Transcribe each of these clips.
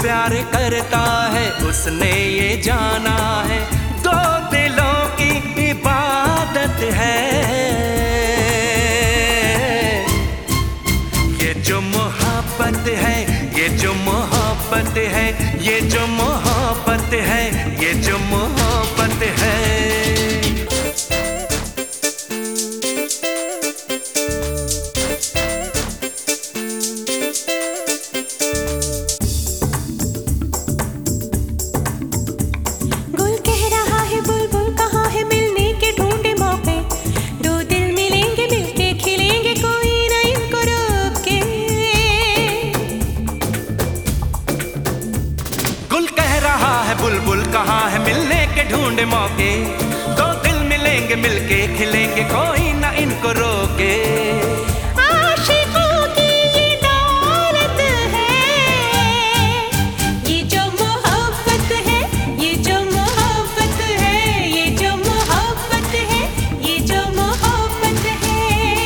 प्यार करता है उसने ये जाना है, दो दिलों की इबादत है। ये जो मोहब्बत है, ये जो मोहब्बत है, ये जो मोहब्बत है, ये जो मोहब्बत है। बुलबुल कहाँ है मिलने के ढूंढे मौके, दो दिल मिलेंगे मिलके खिलेंगे कोई ना इनको रोके। आशिकों की ये दौलत है, ये जो मोहब्बत है, ये जो मोहब्बत है, ये जो मोहब्बत है, ये जो मोहब्बत है।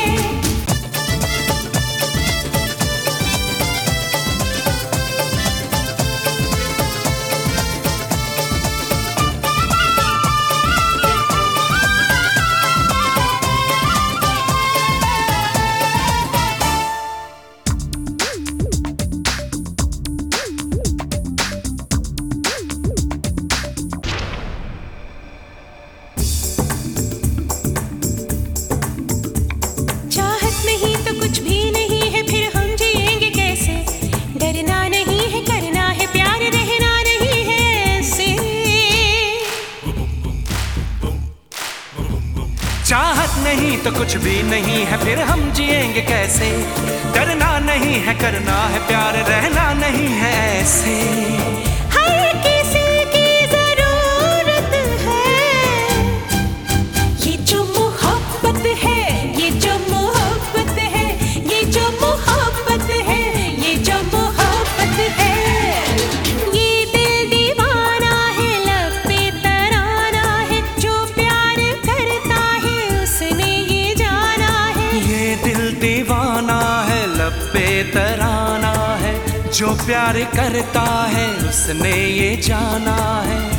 चाहत नहीं तो कुछ भी नहीं है फिर हम जिएंगे कैसे, डरना नहीं है करना है प्यार रहना नहीं है ऐसे। हर किसी की जरूरत है, ये जो मोहब्बत है, ये जो मोहब्बत है, ये जो मोहब्बत है, ये जो मोहब्बत है। ये दिल दीवाना है लब पे तराना है, जो प्यार करता है उसने ये जाना है। ये दिल दीवाना है लब पे तराना है, जो प्यार करता है उसने ये जाना है।